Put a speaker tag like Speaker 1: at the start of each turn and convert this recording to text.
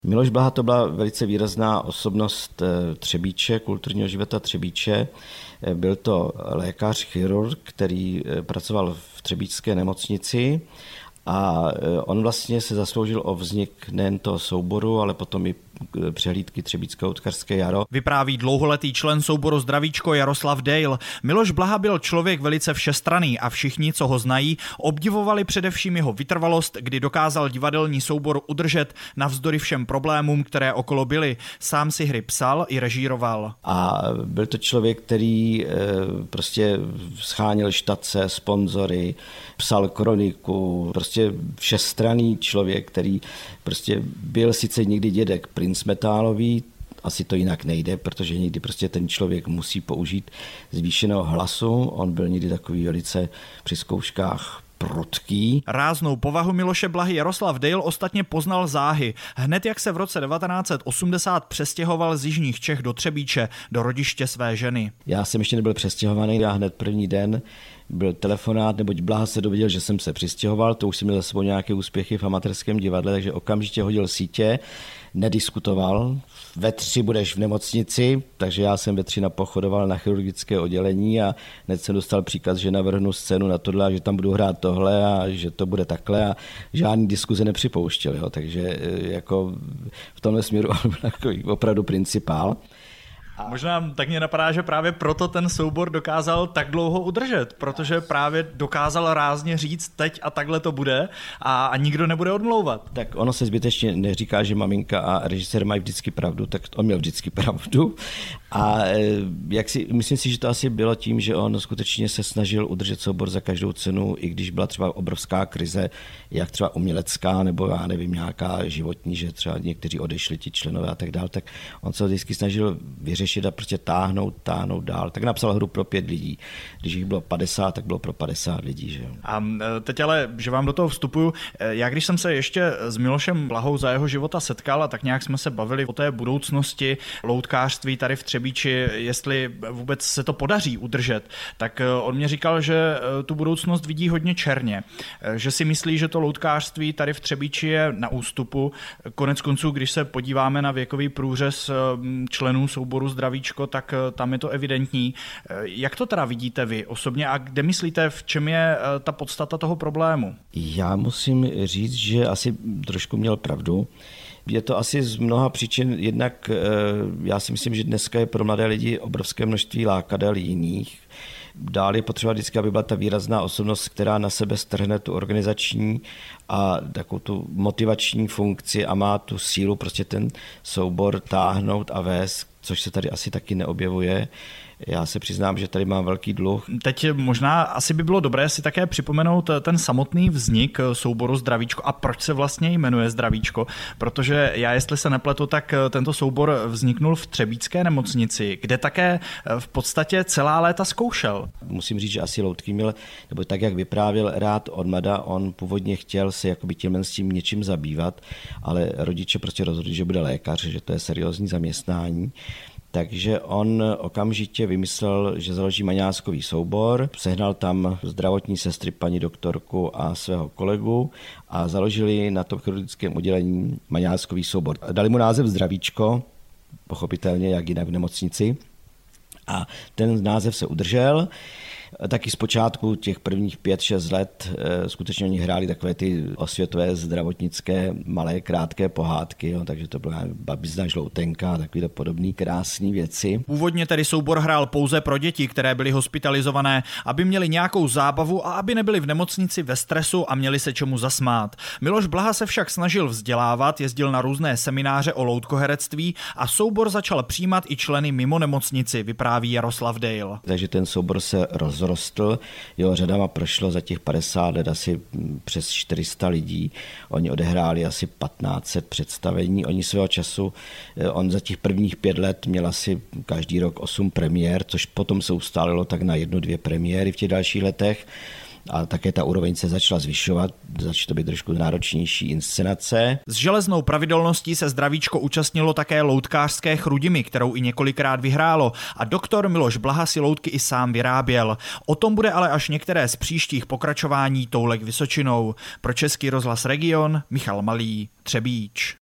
Speaker 1: Miloš Blaha to byla velice výrazná osobnost Třebíče, kulturního života Třebíče. Byl to lékař, chirurg, který pracoval v třebíčské nemocnici a on vlastně se zasloužil o vznik nejen toho souboru, ale potom i přehlídky Třebíčské loutkařské jaro.
Speaker 2: Vypráví dlouholetý člen souboru Zdravíčko Jaroslav Dejl. Miloš Blaha byl člověk velice všestranný a všichni, co ho znají, obdivovali především jeho vytrvalost, kdy dokázal divadelní soubor udržet navzdory všem problémům, které okolo byly. Sám si hry psal i režíroval.
Speaker 1: A byl to člověk, který prostě scháněl štace, sponzory, psal kroniku, prostě všestranný člověk, který prostě byl sice někdy dědek princ metálový, asi to jinak nejde, protože někdy prostě ten člověk musí použít zvýšeného hlasu. On byl někdy takový velice při zkouškách prudký.
Speaker 2: Ráznou povahu Miloše Blahy Jaroslav Dejl ostatně poznal záhy. Hned jak se v roce 1980 přestěhoval z jižních Čech do Třebíče, do rodiště své ženy.
Speaker 1: Já jsem ještě nebyl přestěhovaný, já hned první den byl telefonát, neboť Blaha se dověděl, že jsem se přistěhoval, to už jsem měl za sebou nějaké úspěchy v amatérském divadle, takže okamžitě hodil sítě, nediskutoval. Ve 3 budeš v nemocnici, takže já jsem ve 3 napochodoval na chirurgické oddělení a hned jsem dostal příkaz, že navrhnu scénu na tohle a že tam budu hrát tohle a že to bude takhle a žádný diskuze nepřipouštěl. Jo. Takže jako v tomhle směru on byl takový opravdu principál.
Speaker 2: Možná tak mě napadá, že právě proto ten soubor dokázal tak dlouho udržet, protože právě dokázal rázně říct teď a takhle to bude a nikdo nebude odmlouvat.
Speaker 1: Tak ono se zbytečně neříká, že maminka a režisér mají vždycky pravdu, tak on měl vždycky pravdu a myslím si, že to asi bylo tím, že on skutečně se snažil udržet soubor za každou cenu, i když byla třeba obrovská krize, jak třeba umělecká nebo já nevím, nějaká životní, že třeba někteří odešli ti členové a tak dál, tak on se vždycky snažil vyřešit a prostě táhnout dál. Tak napsal hru pro 5 lidí. Když jich bylo 50, tak bylo pro 50 lidí. Že?
Speaker 2: A teď ale, že vám do toho vstupuju, já když jsem se ještě s Milošem Blahou za jeho života setkal a tak nějak jsme se bavili o té budoucnosti loutkářství tady v Třebíči, jestli vůbec se to podaří udržet, tak on mě říkal, že tu budoucnost vidí hodně černě. Že si myslí, že to loutkářství tady v Třebíči je na ústupu. Konec konců, když se podíváme na věkový průřez členů souboru Zdravíčko, tak tam je to evidentní. Jak to teda vidíte vy osobně a kde myslíte, v čem je ta podstata toho problému?
Speaker 1: Já musím říct, že asi trošku měl pravdu. Je to asi z mnoha příčin, jednak já si myslím, že dneska je pro mladé lidi obrovské množství lákadel jiných. Dál je potřeba vždycky, aby byla ta výrazná osobnost, která na sebe strhne tu organizační a takovou tu motivační funkci a má tu sílu prostě ten soubor táhnout a vést, což se tady asi taky neobjevuje. Já se přiznám, že tady mám velký dluh.
Speaker 2: Teď možná asi by bylo dobré si také připomenout ten samotný vznik souboru Zdravíčko a proč se vlastně jmenuje Zdravíčko, protože já, jestli se nepletu, tak tento soubor vzniknul v Třebíčské nemocnici, kde také v podstatě celá léta zkoušel.
Speaker 1: Musím říct, že asi loutky měl, nebo tak, jak vyprávěl rád od mlada, on původně chtěl se jakoby s tím něčím zabývat, ale rodiče prostě rozhodli, že bude lékař, že to je seriózní zaměstnání. Takže on okamžitě vymyslel, že založí maňáskový soubor, sehnal tam zdravotní sestry paní doktorku a svého kolegu a založili na tom chirurgickém oddělení maňáskový soubor. Dali mu název Zdravíčko, pochopitelně jak jinak v nemocnici, a ten název se udržel. Taky zpočátku těch prvních 5-6 let skutečně oni hráli takové ty osvětové zdravotnické malé krátké pohádky, jo, takže to byla Babizna žloutenka a takové podobné krásné věci.
Speaker 2: Původně tedy soubor hrál pouze pro děti, které byly hospitalizované, aby měli nějakou zábavu a aby nebyli v nemocnici ve stresu a měli se čemu zasmát. Miloš Blaha se však snažil vzdělávat, jezdil na různé semináře o loutkoherectví a soubor začal přijímat i členy mimo nemocnici, vypráví Jaroslav Dejl.
Speaker 1: Takže ten soubor se rozrostl, jeho řadama prošlo za těch 50 let asi přes 400 lidí, oni odehráli asi 1500 představení, oni svého času, on za těch prvních 5 let měl asi každý rok 8 premiér, což potom se ustálilo tak na 1-2 premiéry v těch dalších letech. A také ta úroveň se začala zvyšovat, začala to být trošku náročnější inscenace.
Speaker 2: S železnou pravidelností se Zdravíčko účastnilo také loutkářské Chrudimi, kterou i několikrát vyhrálo a doktor Miloš Blaha si loutky i sám vyráběl. O tom bude ale až některé z příštích pokračování Toulek Vysočinou. Pro Český rozhlas Region Michal Malý, Třebíč.